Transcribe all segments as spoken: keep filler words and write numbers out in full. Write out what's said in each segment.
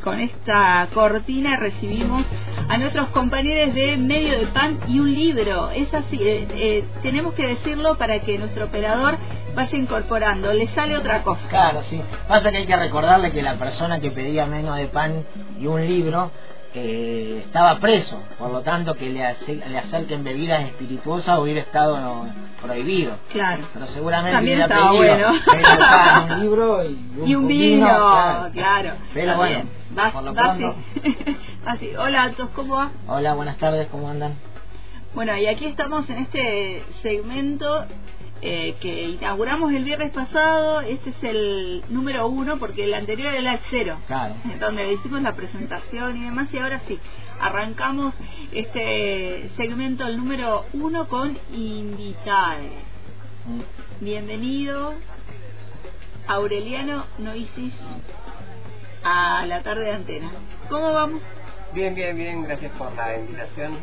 con esta cortina recibimos a nuestros compañeros de Medio de Pan y un Libro. Es así, eh, eh, tenemos que decirlo para que nuestro operador vaya incorporando. Le sale otra cosa. Claro, sí. Pasa que hay que recordarle que la persona que pedía Medio de Pan y un Libro eh, estaba preso, por lo tanto que le, ace le acerquen bebidas espirituosas hubiera estado no, prohibido. Claro. Pero seguramente también hubiera estaba pedido bueno. Medio de Pan, un libro y un, y un vino. vino, Claro. claro. Pero bueno, vas, por lo vas pronto. así. Hola, Altos, ¿cómo va? Hola, buenas tardes, ¿cómo andan? Bueno, y aquí estamos en este segmento eh, que inauguramos el viernes pasado. Este es el número uno, porque el anterior era el cero, claro, donde hicimos la presentación y demás, y ahora sí, arrancamos este segmento, el número uno, con invitados. Mm. Bienvenido, Aureliano Noisis, a la tarde de Antena. ¿Cómo vamos? Bien, bien, bien, gracias por la invitación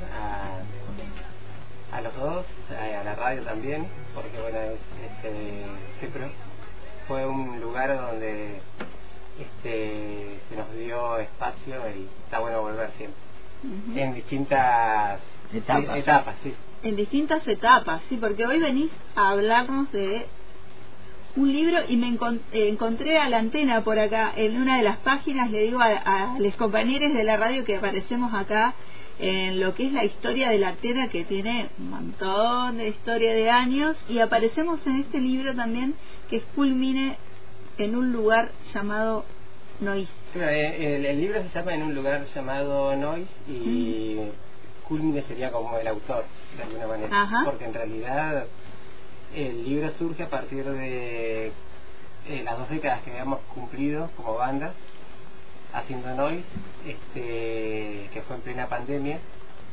a, a los dos, a, a la radio también, porque bueno, este, siempre fue un lugar donde este, se nos dio espacio y está bueno volver siempre. Uh-huh. En distintas etapas. etapas, sí. En distintas etapas, sí, porque hoy venís a hablarnos de un libro y me encont eh, encontré a la Antena por acá en una de las páginas. Le digo a, a los compañeros de la radio que aparecemos acá en lo que es la historia de la Antena, que tiene un montón de historia de años, y aparecemos en este libro también, que es Culmine en un lugar llamado Nois. Bueno, el, el libro se llama En un lugar llamado Nois y mm. Culmine sería como el autor de alguna manera. Ajá. Porque en realidad el libro surge a partir de eh, las dos décadas que habíamos cumplido como banda haciendo Noise, este, que fue en plena pandemia,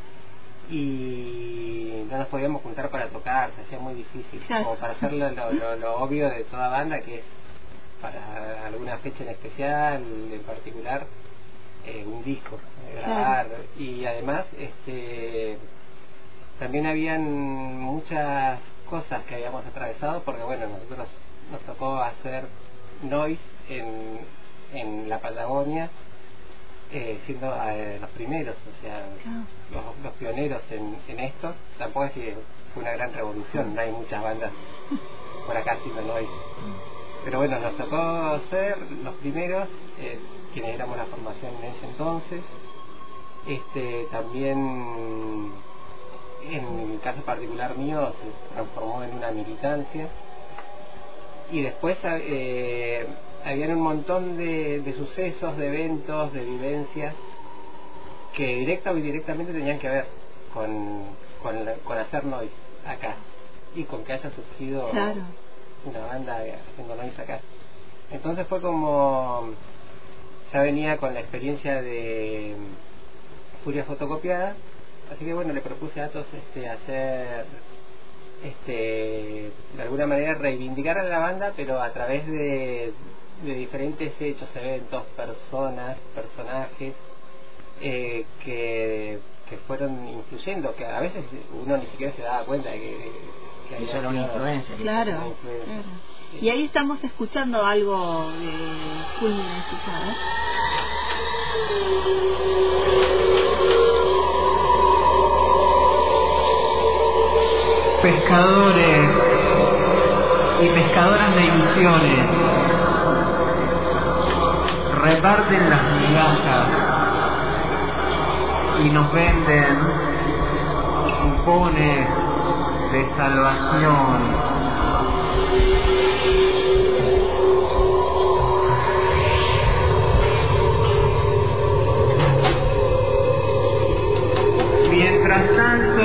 y no nos podíamos juntar para tocar, se hacía muy difícil, claro, como para hacer lo, lo, lo obvio de toda banda, que es para alguna fecha en especial, en particular, eh, un disco, grabar, claro. Y además este, también habían muchas cosas que habíamos atravesado, porque bueno, nosotros nos tocó hacer Noise en, en la Patagonia, eh, siendo eh, los primeros, o sea, oh. los, los pioneros en, en esto. Tampoco es que fue una gran revolución, no hay muchas bandas por acá haciendo Noise, pero bueno, nos tocó ser los primeros, eh, quienes éramos la formación en ese entonces. Este, también en el caso particular mío se transformó en una militancia, y después eh, habían un montón de, de sucesos, de eventos, de vivencias que directa o indirectamente tenían que ver con, con, la, con hacer noise acá y con que haya surgido, claro, una banda haciendo noise acá. Entonces fue como ya venía con la experiencia de Furia Fotocopiada. Así que bueno, le propuse a Atos este, hacer, este, de alguna manera reivindicar a la banda, pero a través de, de diferentes hechos, eventos, personas, personajes, eh, que, que fueron influyendo, que a veces uno ni siquiera se daba cuenta de que, que había eso era una influencia. Claro, una influencia. Claro. Sí. Y ahí estamos escuchando algo de Culmine, ¿sabes? Pescadores y pescadoras de ilusiones reparten las migajas y nos venden cupones de salvación. Mientras tanto,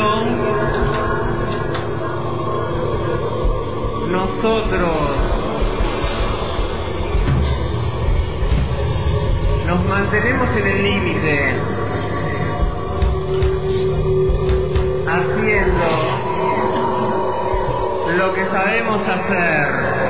nosotros nos mantenemos en el límite, haciendo lo que sabemos hacer.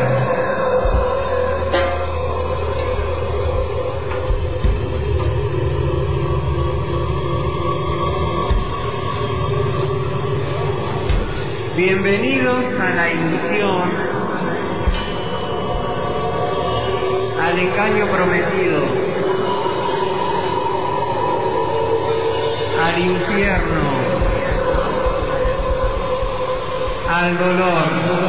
Bienvenidos a la ilusión, al engaño prometido. al infierno, al dolor.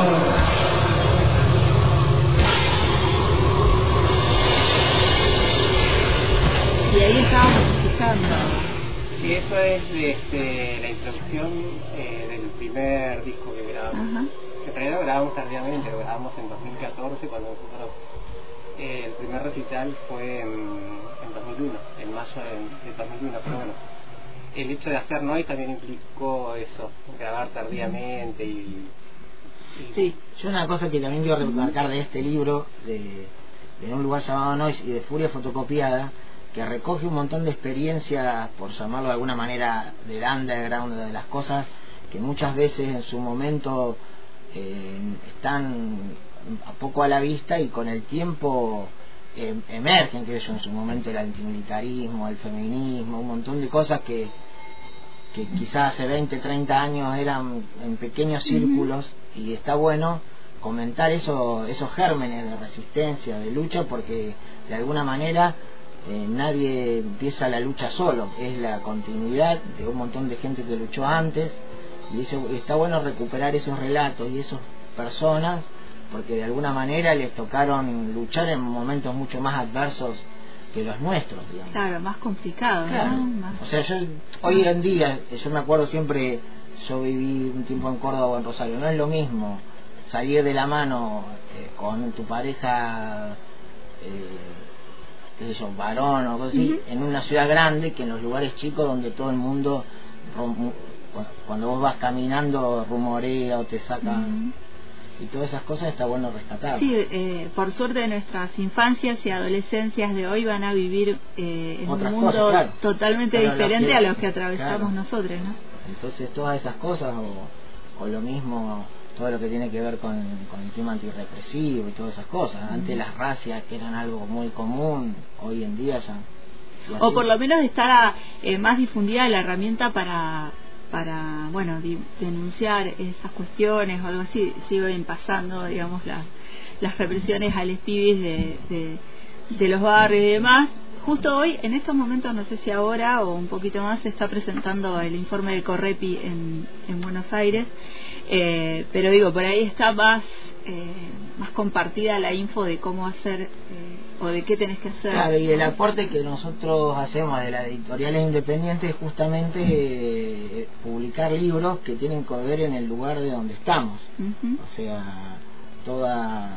Y ahí estábamos escuchando. Y eso es este, la introducción eh, del primer disco que grabamos. Ajá. En realidad lo grabamos tardíamente, lo grabamos en dos mil catorce, cuando nosotros eh, el primer recital fue en, en dos mil uno, en mayo de, de dos mil uno, pero bueno, el hecho de hacer Noise también implicó eso, grabar tardíamente y... y sí, yo una cosa que también quiero remarcar de este libro, de, de un lugar llamado Noise y de Furia Fotocopiada, que recoge un montón de experiencias, por llamarlo de alguna manera, del underground, de las cosas que muchas veces en su momento eh, están a poco a la vista y con el tiempo eh, emergen, que eso en su momento el antimilitarismo, el feminismo, un montón de cosas que, que quizás hace veinte, treinta años eran en pequeños círculos, y está bueno comentar eso, esos gérmenes de resistencia, de lucha, porque de alguna manera Eh, nadie empieza la lucha solo, es la continuidad de un montón de gente que luchó antes, y eso, está bueno recuperar esos relatos y esas personas, porque de alguna manera les tocaron luchar en momentos mucho más adversos que los nuestros, digamos. Claro, más complicado, claro. ¿no? Más... O sea, yo hoy en día, yo me acuerdo siempre, yo viví un tiempo en Córdoba o en Rosario, no es lo mismo salir de la mano eh, con tu pareja, eh, qué sé yo, varón o algo así, uh-huh, en una ciudad grande, que en los lugares chicos donde todo el mundo, cuando vos vas caminando, rumorea o te sacan, uh-huh, y todas esas cosas está bueno rescatar. Sí, eh, por suerte nuestras infancias y adolescencias de hoy van a vivir eh, en otras un mundo cosas, claro, totalmente pero diferente que, a los que atravesamos, claro, nosotros, ¿no? Entonces todas esas cosas, o, o lo mismo, todo lo que tiene que ver con, con el tema antirrepresivo y todas esas cosas. Mm. Antes las racias, que eran algo muy común, hoy en día ya... ya o por lo menos está eh, más difundida la herramienta para, para bueno, di, denunciar esas cuestiones o algo así. Siguen pasando, digamos, las, las represiones a los pibes de, de, de los barrios y demás. Justo hoy, en estos momentos, no sé si ahora o un poquito más, se está presentando el informe del Correpi en, en Buenos Aires. Eh, pero digo, por ahí está más eh, más compartida la info de cómo hacer eh, o de qué tenés que hacer. Claro, y el aporte que nosotros hacemos de las editoriales independientes es justamente eh, publicar libros que tienen que ver en el lugar de donde estamos. Uh-huh. O sea, todas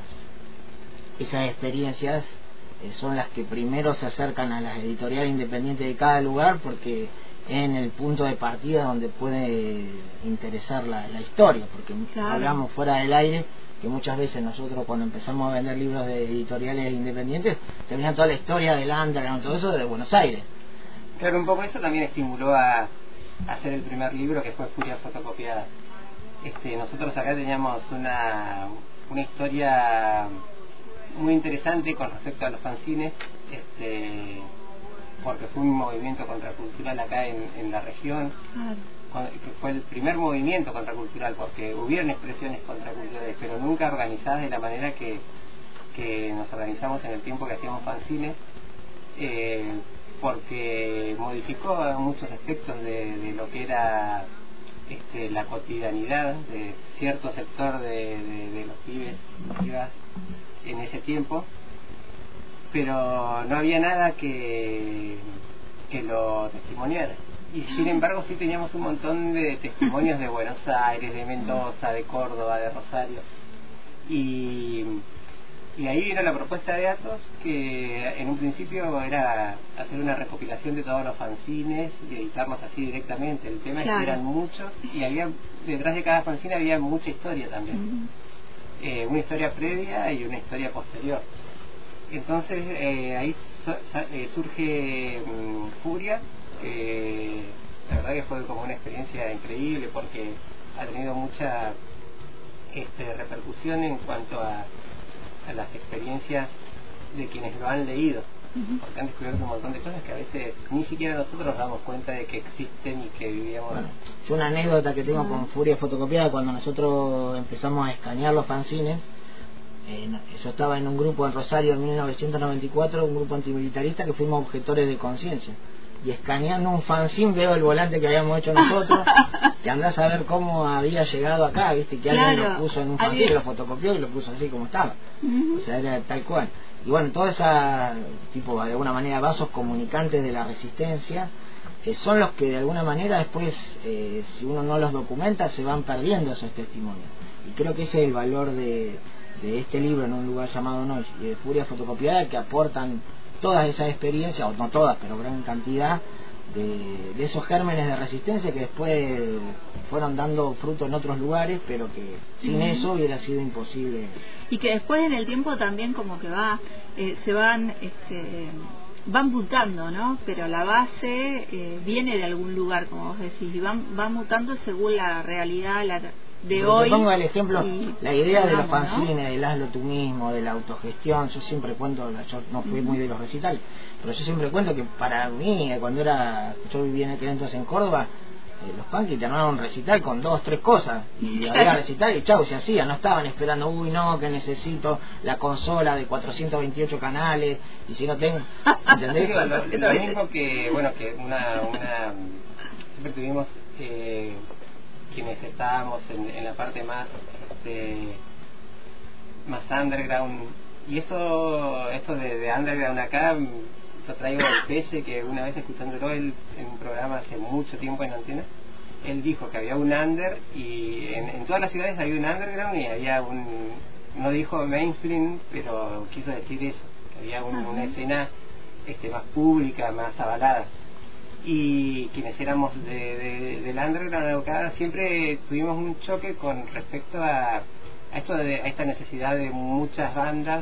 esas experiencias eh, son las que primero se acercan a las editoriales independientes de cada lugar, porque en el punto de partida donde puede interesar la, la historia, porque claro, hablamos fuera del aire que muchas veces nosotros cuando empezamos a vender libros de editoriales independientes terminan toda la historia del underground, todo eso de Buenos Aires. Claro, un poco eso también estimuló a, a hacer el primer libro, que fue Furia Fotocopiada. Este, nosotros acá teníamos una, una historia muy interesante con respecto a los fanzines, este porque fue un movimiento contracultural acá en, en la región, claro, cuando, que fue el primer movimiento contracultural, porque hubieron expresiones contraculturales, pero nunca organizadas de la manera que, que nos organizamos en el tiempo que hacíamos fanzines, eh, porque modificó muchos aspectos de, de lo que era este, la cotidianidad de cierto sector de, de, de los pibes pibas en ese tiempo, pero no había nada que, que lo testimoniara. Y sin embargo sí teníamos un montón de testimonios de Buenos Aires, de Mendoza, de Córdoba, de Rosario. Y, y ahí vino la propuesta de Atos, que en un principio era hacer una recopilación de todos los fanzines y editarlos así directamente. El tema claro, es que eran muchos y había detrás de cada fanzine había mucha historia también. Uh-huh. Eh, una historia previa y una historia posterior. Entonces eh, ahí su, eh, surge um, Furia, que la verdad que fue como una experiencia increíble porque ha tenido mucha este, repercusión en cuanto a, a las experiencias de quienes lo han leído, uh-huh, porque han descubierto un montón de cosas que a veces ni siquiera nosotros nos damos cuenta de que existen y que vivíamos. Bueno, yo una anécdota que tengo uh-huh. con Furia Fotocopiada, cuando nosotros empezamos a escanear los fanzines, Eh, yo estaba en un grupo en Rosario en mil novecientos noventa y cuatro, un grupo antimilitarista que fuimos objetores de conciencia. y escaneando un fanzine veo el volante que habíamos hecho nosotros, que andás a ver cómo había llegado acá, viste, que alguien claro, lo puso en un fanzine, lo fotocopió y lo puso así como estaba. Uh-huh. O sea, era tal cual. Y bueno, toda esa, tipo, de alguna manera, vasos comunicantes de la resistencia, que son los que de alguna manera después, eh, si uno no los documenta, se van perdiendo esos testimonios. Y creo que ese es el valor de, de este libro, En un lugar llamado Noise, y de Furia Fotocopiada, que aportan todas esas experiencias, o no todas, pero gran cantidad de, de esos gérmenes de resistencia que después fueron dando fruto en otros lugares, pero que sin uh-huh. eso hubiera sido imposible. Y que después en el tiempo también como que va, eh, se van... este van mutando, ¿no? Pero la base eh, viene de algún lugar, como vos decís, y van, van mutando según la realidad la de Pero hoy. Te pongo el ejemplo, y, la idea digamos, de los fanzines, ¿no? Del hazlo tú mismo, de la autogestión. Yo siempre cuento, yo no fui muy de los recitales, pero yo siempre cuento que para mí, cuando era yo vivía en aquel entonces en Córdoba, eh, los punkies te armaban un recital con dos, tres cosas, y había recital y chau, se hacía, no estaban esperando, uy no, que necesito la consola de cuatrocientos veintiocho canales, y si no tengo, ¿entendés? Lo, lo, lo mismo que, bueno, que una, una siempre tuvimos eh, quienes estábamos en, en la parte más este, más underground, y esto, esto de, de underground acá lo traigo del Pelle, que una vez escuchándolo él en un programa hace mucho tiempo en Antena, él dijo que había un under, y en, en todas las ciudades había un underground y había un, no dijo mainstream, pero quiso decir eso, que había un, una escena este, más pública, más avalada. Y quienes éramos de, de, del underground acá siempre tuvimos un choque con respecto a, a esto de, a esta necesidad de muchas bandas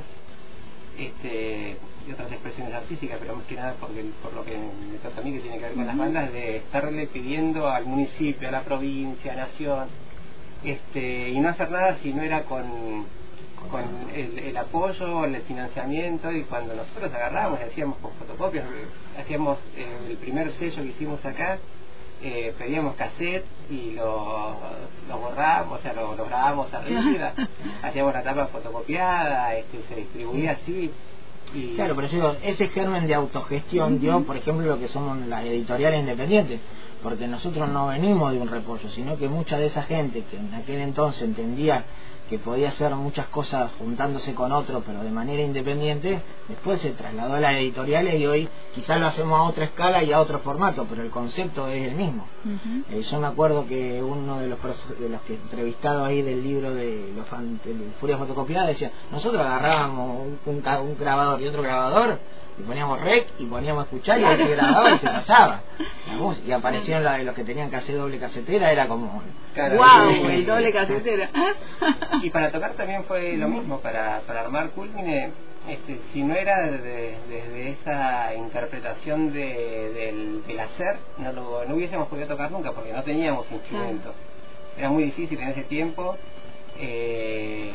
este y otras expresiones artísticas, pero más que nada porque, por lo que me trata a mí, que tiene que ver con uh-huh. las bandas, de estarle pidiendo al municipio, a la provincia, a la nación, este, y no hacer nada si no era con, con el, el apoyo, el financiamiento. Y cuando nosotros agarramos y hacíamos con fotocopias, hacíamos eh, el primer sello que hicimos acá, eh, pedíamos cassette y lo, lo borrábamos, o sea, lo, lo grabábamos arriba, hacíamos la tapa fotocopiada, este, se distribuía así. Y... Claro, pero yo digo, ese germen de autogestión uh-huh. dio, por ejemplo, lo que somos las editoriales independientes, porque nosotros no venimos de un repollo, sino que mucha de esa gente que en aquel entonces entendía que podía hacer muchas cosas juntándose con otros, pero de manera independiente, después se trasladó a las editoriales y hoy quizás lo hacemos a otra escala y a otro formato, pero el concepto es el mismo. Uh-huh. Eh, yo me acuerdo que uno de los de los que entrevistado ahí del libro de los fan, de Furia Fotocopiada decía, nosotros agarrábamos un, un, un grabador y otro grabador y poníamos rec y poníamos a escuchar y se grababa y se pasaba y aparecieron la, los que tenían que hacer doble casetera, era como claro, wow, el, el doble casetera. Y para tocar también fue lo mismo, para, para armar Culmine, este, si no era desde de, de esa interpretación de, del, del hacer, no, lo, no hubiésemos podido tocar nunca porque no teníamos instrumentos. Era muy difícil en ese tiempo eh,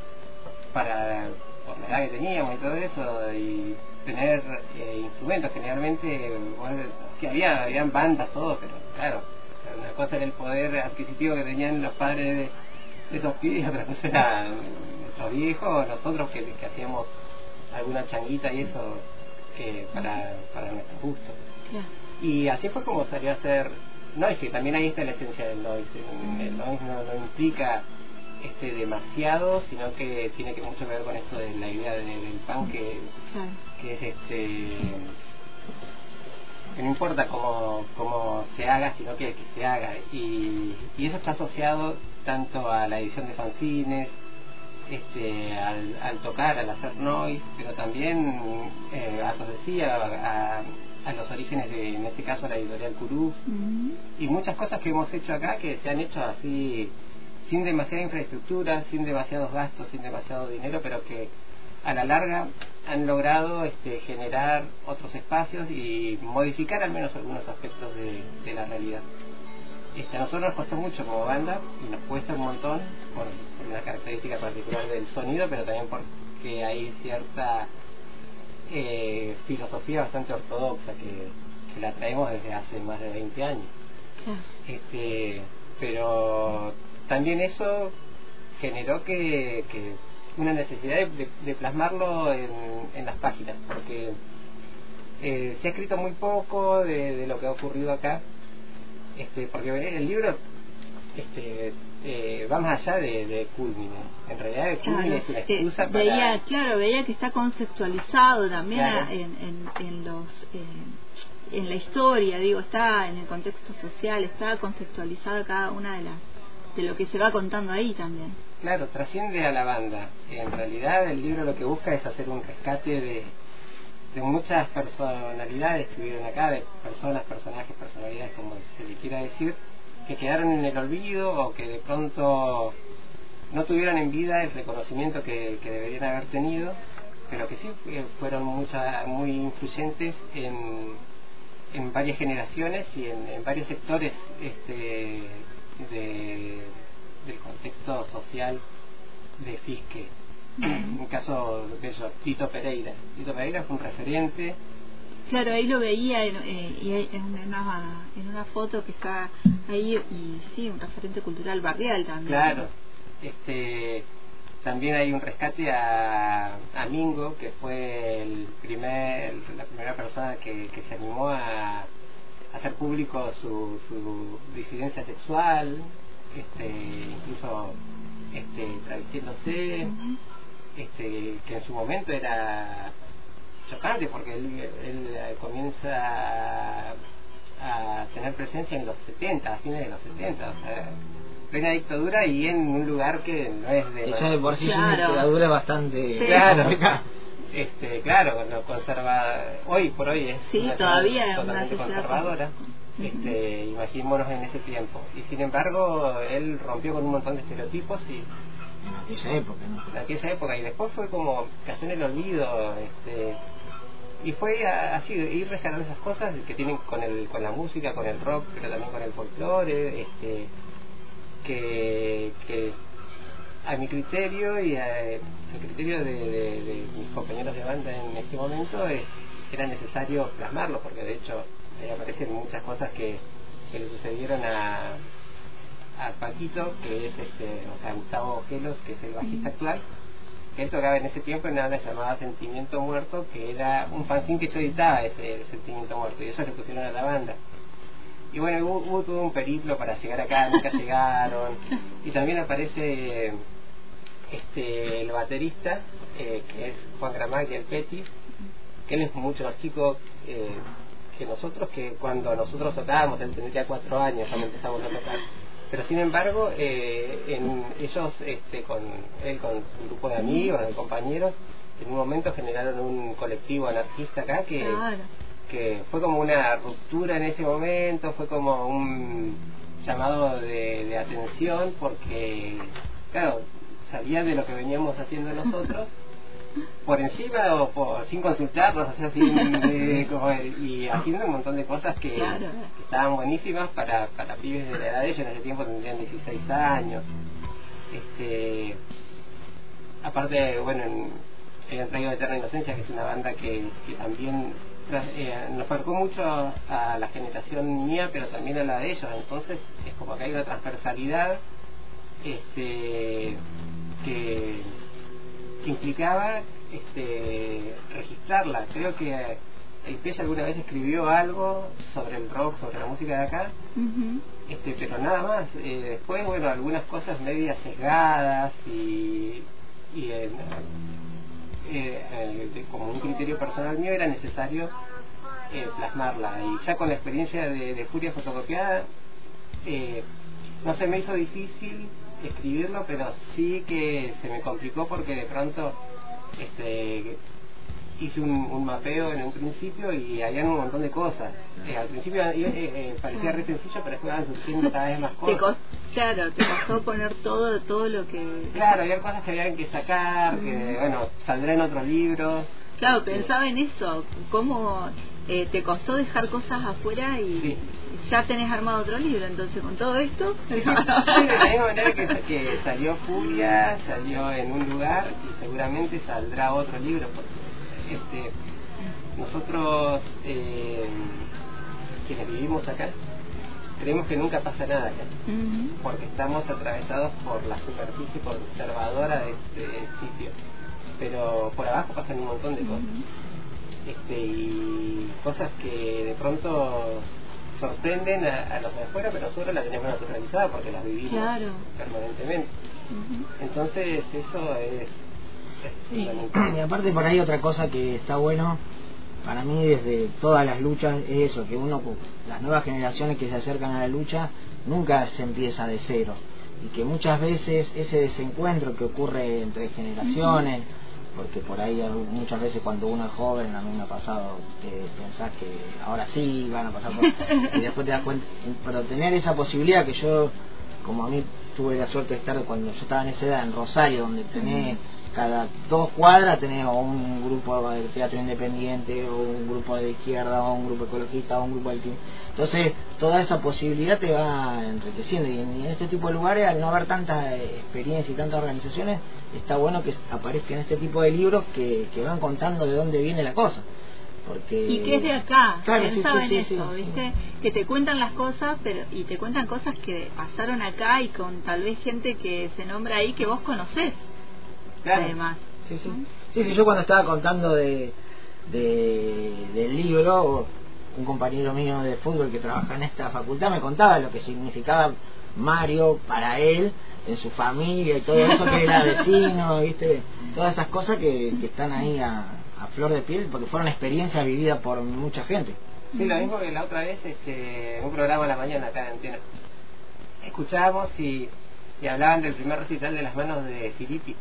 para por la edad que teníamos y todo eso, y tener eh, instrumentos. Generalmente, bueno, sí había habían bandas, todo, pero claro, una cosa era el poder adquisitivo que tenían los padres de, de esos pibes, y otra cosa era nuestros viejos, nosotros que, que hacíamos alguna changuita y eso que para, para nuestro gusto. Yeah. Y así fue como salió a ser noise, también ahí está la esencia del noise. El noise no, no implica este demasiado, sino que tiene que mucho que ver con esto de la idea de, del punk, que, que es este que no importa cómo, cómo se haga, sino que, que se haga, y, y eso está asociado tanto a la edición de fanzines, este, al, al tocar, al hacer noise, pero también eh, a, os decía, a, a los orígenes de, en este caso, la editorial Curú, uh-huh. y muchas cosas que hemos hecho acá que se han hecho así sin demasiada infraestructura, sin demasiados gastos, sin demasiado dinero, pero que a la larga han logrado este, generar otros espacios y modificar al menos algunos aspectos de, de la realidad. Este, a nosotros nos costó mucho como banda, y nos cuesta un montón por, por una característica particular del sonido, pero también porque hay cierta eh, filosofía bastante ortodoxa que, que la traemos desde hace más de veinte años. Este, pero también eso generó que, que una necesidad de, de, de plasmarlo en, en las páginas, porque eh, se ha escrito muy poco de, de lo que ha ocurrido acá, este, porque el libro este, eh, va más allá de, de Cúlmine. En realidad el Cúlmine claro, es una excusa eh, para... Veía, claro, veía que está conceptualizado también claro. en, en, en los... Eh, en la historia, digo, está en el contexto social, está conceptualizada cada una de las de lo que se va contando ahí también. Claro, trasciende a la banda. En realidad el libro lo que busca es hacer un rescate de, de muchas personalidades que vivieron acá, de personas, personajes, personalidades, como se le quiera decir, que quedaron en el olvido o que de pronto no tuvieron en vida el reconocimiento que, que deberían haber tenido, pero que sí fueron mucha, muy influyentes en, en varias generaciones y en, en varios sectores este, de, del contexto social de Fisque. En el caso de eso, Tito Pereira. Tito Pereira fue un referente. Claro, ahí lo veía en, eh, en, una, en una foto que está ahí, y sí, un referente cultural barrial también. Claro, este, también hay un rescate a, a Mingo, que fue el primer, la primera persona que, que se animó a, a hacer público su, su disidencia sexual, este, incluso este, travestiéndose, uh-huh. este, que en su momento era chocante porque él, él comienza a, a tener presencia en los setenta, a fines de los setenta, o sea, plena dictadura y en un lugar que no es de... Eso de por sí claro. es una dictadura bastante... Sí. Claro, este, claro, cuando conserva... Hoy por hoy es sí, una todavía es totalmente una conservadora. Este, uh-huh. Imaginémonos en ese tiempo. Y sin embargo, él rompió con un montón de estereotipos y... En aquella época, ¿no? En aquella época, y después fue como cayó en el olvido, este... y fue así, ir rescatando esas cosas que tienen con el con la música, con el rock, pero también con el folclore, este, que, que a mi criterio y a, al criterio de, de, de mis compañeros de banda en este momento es, era necesario plasmarlo, porque de hecho ahí aparecen muchas cosas que, que le sucedieron a, a Paquito, que es este, o sea, Gustavo Gelos, que es el bajista actual. Él tocaba en ese tiempo en una banda llamada Sentimiento Muerto, que era un fanzine que yo editaba, ese Sentimiento Muerto, y eso le pusieron a la banda. Y bueno, hubo, hubo todo un periplo para llegar acá, nunca llegaron. Y también aparece este el baterista, eh, que es Juan Gramaglia, el Petit, que él es mucho más chico eh, que nosotros, que cuando nosotros tocábamos, él tendría cuatro años cuando empezamos a tocar. Pero sin embargo, eh, en ellos, este, con él con un grupo de amigos, de compañeros, en un momento generaron un colectivo anarquista acá que, claro. que fue como una ruptura en ese momento, fue como un llamado de, de atención, porque, claro, salía de lo que veníamos haciendo nosotros, por encima o por, sin consultarnos, o sea, sin, eh, como, y haciendo un montón de cosas que, claro. que estaban buenísimas para, para pibes de la edad de ellos. En ese tiempo tendrían dieciséis años. Este, aparte, bueno, en, han traído Eterna Inocencia, que es una banda que, que también eh, nos marcó mucho a la generación mía, pero también a la de ellos. Entonces es como que hay una transversalidad este, que que implicaba este, registrarla. Creo que el Pella alguna vez escribió algo sobre el rock, sobre la música de acá, uh-huh. este, pero nada más. Eh, después, bueno, algunas cosas medias sesgadas y, y eh, eh, de, como un criterio personal mío era necesario eh, plasmarla. Y ya con la experiencia de, de Furia Fotocopiada, eh, no se me hizo difícil escribirlo, pero sí que se me complicó porque de pronto este hice un, un mapeo en un principio y habían un montón de cosas. Eh, al principio eh, eh, parecía re sencillo, pero después van surgiendo cada vez más cosas. Te cost, claro, te costó poner todo todo lo que... Claro, había cosas que habían que sacar, que bueno, saldrá en otros libros. Claro, pensaba en eso, cómo eh, te costó dejar cosas afuera y... Sí. Ya tenés armado otro libro, entonces con todo esto. Sí, de la misma manera que, que salió Furia, salió en un lugar y seguramente saldrá otro libro, porque este nosotros eh, quienes vivimos acá creemos que nunca pasa nada acá, uh-huh. porque estamos atravesados por la superficie conservadora de este sitio, pero por abajo pasan un montón de cosas. Uh-huh. este, y cosas que de pronto sorprenden a, a los de afuera, pero nosotros las tenemos naturalizadas porque las vivimos claro. permanentemente. Uh-huh. Entonces eso es, es sí. Y aparte por ahí otra cosa que está bueno para mí desde todas las luchas es eso, que uno, las nuevas generaciones que se acercan a la lucha nunca se empieza de cero, y que muchas veces ese desencuentro que ocurre entre generaciones, uh-huh. porque por ahí muchas veces cuando uno es joven, a mí me ha pasado que pensás que ahora sí van a pasar por, y después te das cuenta, pero tener esa posibilidad que yo, como a mí tuve la suerte de estar cuando yo estaba en esa edad en Rosario, donde tenés uh-huh. cada dos cuadras tenés o un grupo de teatro independiente, o un grupo de izquierda, o un grupo ecologista, o un grupo de... Entonces toda esa posibilidad te va enriqueciendo, y en, en este tipo de lugares, al no haber tanta experiencia y tantas organizaciones, está bueno que aparezcan este tipo de libros que, que van contando de dónde viene la cosa. Porque... y que es de acá, claro, pensaba sí, sí, en sí, eso, sí, ¿viste? Sí. Que te cuentan las cosas, pero y te cuentan cosas que pasaron acá y con tal vez gente que se nombra ahí que vos conocés. Claro. Además. Sí, sí. Sí, sí, yo cuando estaba contando de, de del libro, un compañero mío de fútbol que trabaja en esta facultad me contaba lo que significaba Mario para él, en su familia y todo eso, que era vecino, ¿viste? Todas esas cosas que, que están ahí a, a flor de piel, porque fueron experiencias vividas por mucha gente. Sí, lo mismo que la otra vez, este, un programa a la mañana acá en Antena. Escuchábamos y, y hablaban del primer recital de Las Manos de Filippi.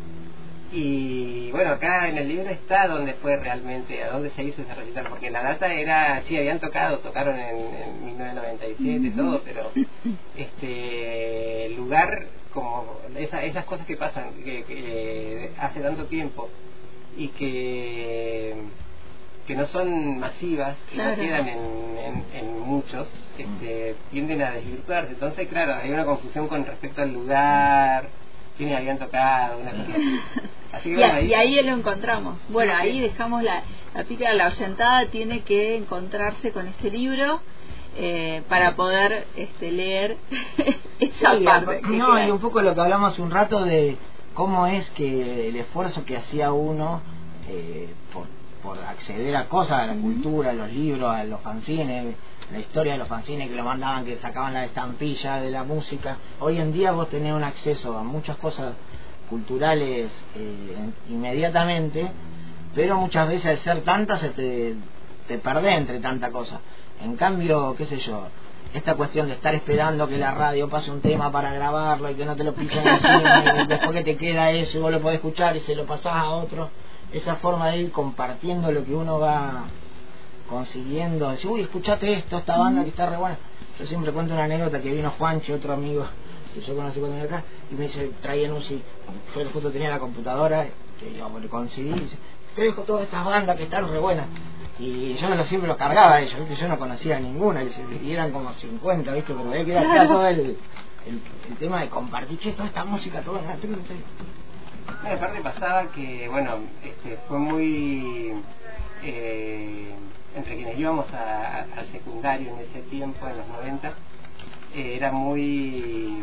Y bueno, acá en el libro está donde fue realmente, a dónde se hizo ese recital, porque la data era, sí, habían tocado, tocaron en, en mil novecientos noventa y siete, uh-huh. todo, pero este el lugar, como esa, esas cosas que pasan, que, que hace tanto tiempo, y que que no son masivas, que claro. no quedan en, en, en muchos, este, tienden a desvirtuarse. Entonces, claro, hay una confusión con respecto al lugar, quiénes habían tocado, una cosa así. Así que, y, bueno, ahí... y ahí lo encontramos. Bueno, sí, ahí sí. dejamos la, la pica, la oyentada tiene que encontrarse con este libro eh, para poder este, leer esa sí, parte. No, y un poco lo que hablamos hace un rato de cómo es que el esfuerzo que hacía uno eh, por, por acceder a cosas, a la uh-huh. cultura, a los libros, a los fanzines, la historia de los fanzines que lo mandaban, que sacaban la estampilla de la música. Hoy en día vos tenés un acceso a muchas cosas culturales eh, inmediatamente, pero muchas veces al ser tantas se te, te perdés entre tanta cosa. En cambio, qué sé yo, esta cuestión de estar esperando que la radio pase un tema para grabarlo y que no te lo pisen encima y después que te queda eso y vos lo podés escuchar y se lo pasás a otro, esa forma de ir compartiendo lo que uno va consiguiendo, decir, uy, escuchate esto, esta banda que está re buena. Yo siempre cuento una anécdota que vino Juancho, otro amigo que yo conocí cuando vine acá, y me dice, traían un sí, yo justo tenía la computadora que yo le conseguí, y dice, te dejo todas estas bandas que están re buenas, y yo me lo, siempre los cargaba a ellos, ¿viste? Yo no conocía ninguna, y eran como cincuenta, ¿viste? Pero veía que era, era todo el, el, el tema de compartir, che, toda esta música, toda la tengo, bueno, aparte pasaba que, bueno, este, fue muy... Eh, entre quienes íbamos a, a, al secundario en ese tiempo, en los noventa, eh, era muy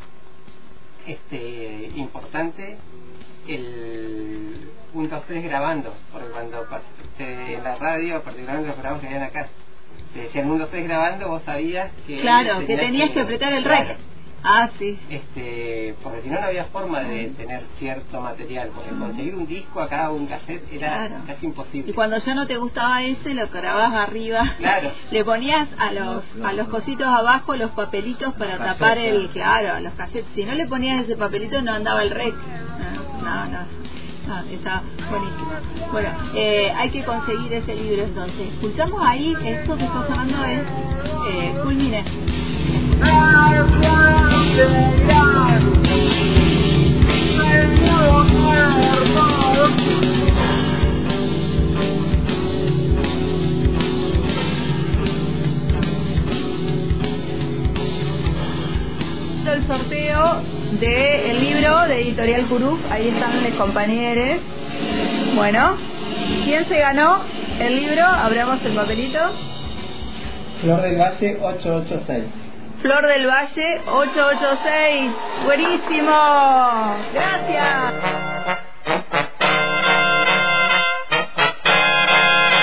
este importante el un, dos, tres grabando, porque cuando este, en la radio, particularmente los programas que habían acá, te decían un, dos, tres grabando, vos sabías que... Claro, tenías que tenías que, que apretar el claro, rec. Ah, sí. Este, porque si no, no había forma de tener cierto material, porque conseguir un disco acá o un cassette era claro. casi imposible. Y cuando ya no te gustaba ese, lo grababas arriba. Claro. Le ponías a los a los cositos abajo los papelitos para cassette, tapar el, claro, los cassettes. Si no le ponías ese papelito, no andaba el rec. No, no, no. Ah, está buenísimo. Bueno, eh, hay que conseguir ese libro entonces. Escuchamos ahí, esto que está sonando es eh, Culmine. El sorteo del libro de Editorial Curuf, ahí están los compañeros. Bueno, ¿quién se ganó el libro? Abramos el papelito. Flor del Valle ocho ocho seis. Flor del Valle ocho ocho seis. Buenísimo. Gracias.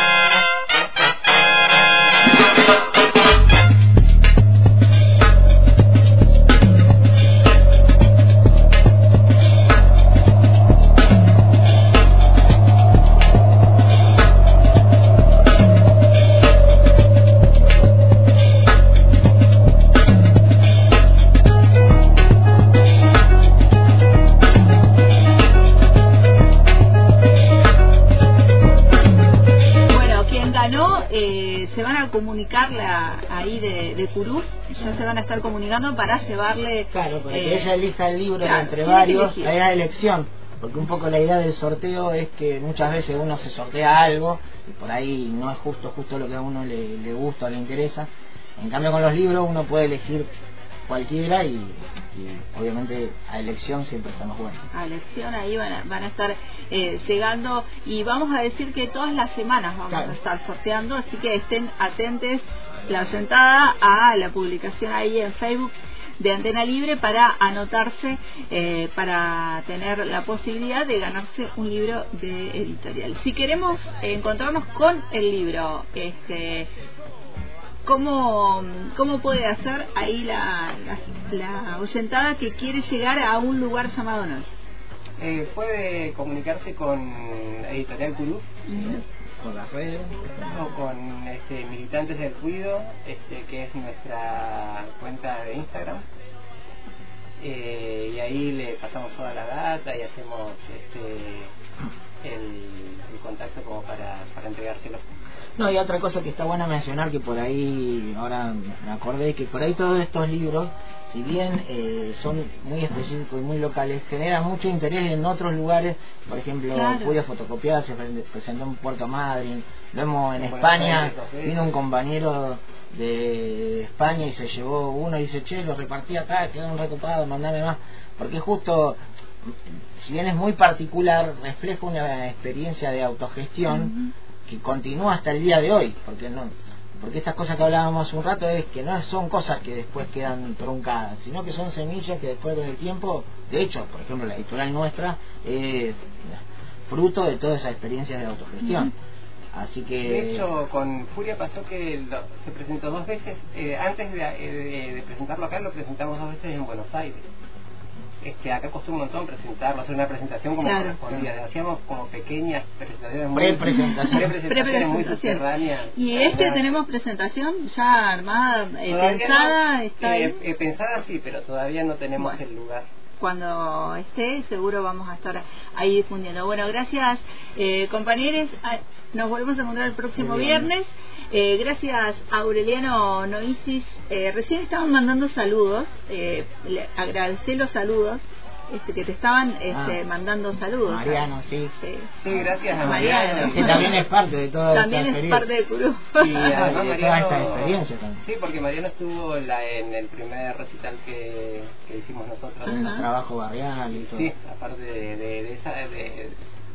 comunicarla ahí de, de Curú, ya se van a estar comunicando para llevarle... Claro, para eh, que ella elija el libro claro, entre varios, hay la elección, porque un poco la idea del sorteo es que muchas veces uno se sortea algo y por ahí no es justo justo lo que a uno le, le gusta o le interesa. En cambio con los libros uno puede elegir cualquiera y, y obviamente a elección siempre está más bueno. A elección ahí van a, van a estar eh, llegando, y vamos a decir que todas las semanas vamos claro. a estar sorteando, así que estén atentes la oyentada a la publicación ahí en Facebook de Antena Libre para anotarse, eh, para tener la posibilidad de ganarse un libro de editorial. Si queremos eh, encontrarnos con el libro, este ¿Cómo, ¿Cómo puede hacer ahí la, la, la oyentada que quiere llegar a un lugar llamado Nois? Eh, puede comunicarse con Editorial Curú, uh-huh. con las redes, o con este, Militantes del Cuido, este, que es nuestra cuenta de Instagram. Eh, y ahí le pasamos toda la data y hacemos este, el, el contacto como para, para entregárselo. No, y otra cosa que está buena mencionar, que por ahí, ahora me acordé, que por ahí todos estos libros, si bien eh, son muy específicos y muy locales, generan mucho interés en otros lugares. Por ejemplo, claro. Furia Fotocopiada se presentó en Puerto Madryn, vemos en España, vino un compañero de España y se llevó uno y dice, che, lo repartí acá, quedaron recopados, mandame más, porque justo, si bien es muy particular, refleja una experiencia de autogestión uh-huh. que continúa hasta el día de hoy, porque no porque estas cosas que hablábamos hace un rato es que no son cosas que después quedan truncadas, sino que son semillas que después con el tiempo, de hecho, por ejemplo, la editorial nuestra es fruto de todas esas experiencias de autogestión. Uh-huh. Así que... De hecho, con Furia pasó que lo, se presentó dos veces, eh, antes de, de, de presentarlo acá, lo presentamos dos veces en Buenos Aires. Este, acá costó un montón presentarlo, hacer una presentación como claro, correspondía. claro. Hacíamos como pequeñas presentaciones muy, pre-presentaciones, pre-presentaciones muy subterráneas. ¿Y este nada. Tenemos presentación ya armada, eh, pensada? No, está eh, eh, pensada sí, pero todavía no tenemos bueno. el lugar. Cuando esté, seguro vamos a estar ahí difundiendo. Bueno, gracias, eh, compañeros. Nos volvemos a encontrar el próximo viernes. Eh, gracias a Aureliano Noisis. Eh, recién estaban mandando saludos. Eh, le agradecer los saludos. Este, que te estaban este, ah, mandando saludos. Mariano, sí. Sí, sí gracias a Mariano. Mariano. Que también es parte de toda también esta es parte de Curú. Y además Mariano, toda esta experiencia también. Sí, porque Mariano estuvo en, la, en el primer recital que, que hicimos nosotros. En el trabajo barrial y todo. Sí, aparte de, de, de esa... De,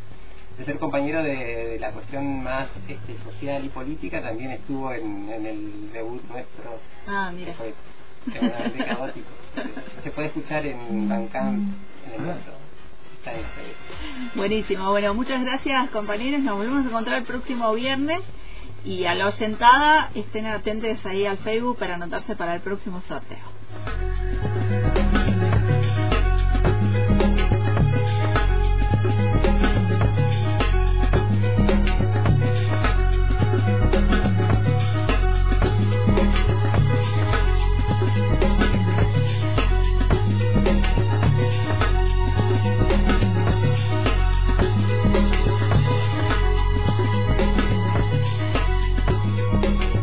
de ser compañero de, de la cuestión más este, social y política, también estuvo en, en el debut nuestro. Ah, mira. Que fue extremadamente caótico. Se puede escuchar en Bandcamp, en el nuestro. Está en Facebook. Buenísimo. Bueno, muchas gracias, compañeros. Nos volvemos a encontrar el próximo viernes. Y a la oyentada, estén atentos ahí al Facebook para anotarse para el próximo sorteo.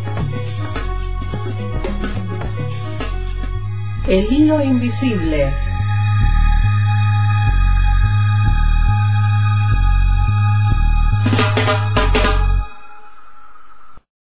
El hilo invisible.